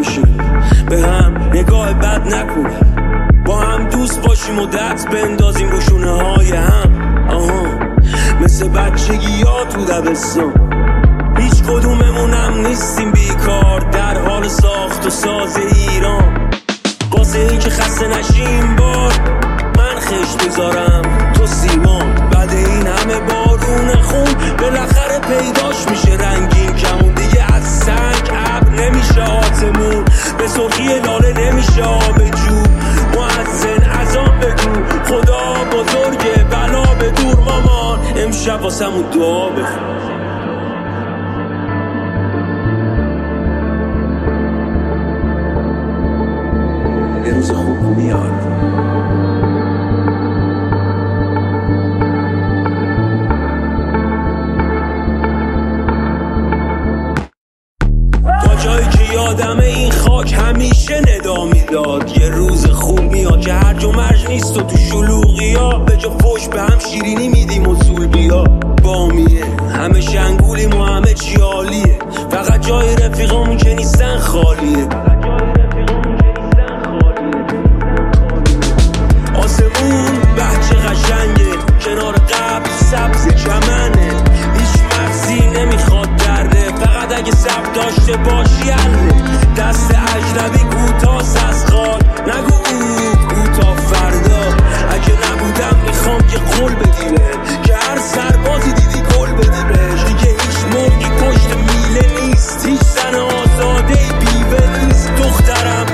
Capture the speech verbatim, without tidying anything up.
نمیشیم به هم نگاه بد نکنیم، با هم دوست باشیم و دست بندازیم رو شونه های هم. آها مثل بچگی ها تو دبستان، هیچ کدوممونم نیستیم بیکار در حال ساخت و ساز ایران. واسه این که خسته نشیم بار من خشت بذارم تو سیمان، بعد این همه بارون خون بالاخره پیداش میشه رنگین کمون. دیگه از سنگ ابر نمیشه آسمون، به سرخی لاله نمیشه آب جو. مؤذن اذان بگو خدا بزرگه بلا به دور مامان، امشب واسمون دعا بخون. یه روز خوب میاد. تا جایی که یادمه این خاک همیشه ندا میداد یه روز خوب میاد که هرج و مرج نیست و تو شلوغی ها به جا فوش به هم شیرینی میدیم و زول بیا بامیه. همه شنگولیم و همه چی عالیه، فقط جای رفیقامون که نیستن خالیه. آسمون بچه قشنگه کنار قبل سبز چمنه، هیچ مغزی نمیخواد درده، فقط اگه سب داشته باشی حله. دست اجنبی کوتاست از خال نگو او کوتا فردا، اگه نبودم میخوام که قول بدی بهم که هر سربازی دیدی گل بدی بهش. دیگه هیچ مرگی پشت میله نیست، هیچ زن آزاده بیوه نیست. دخترم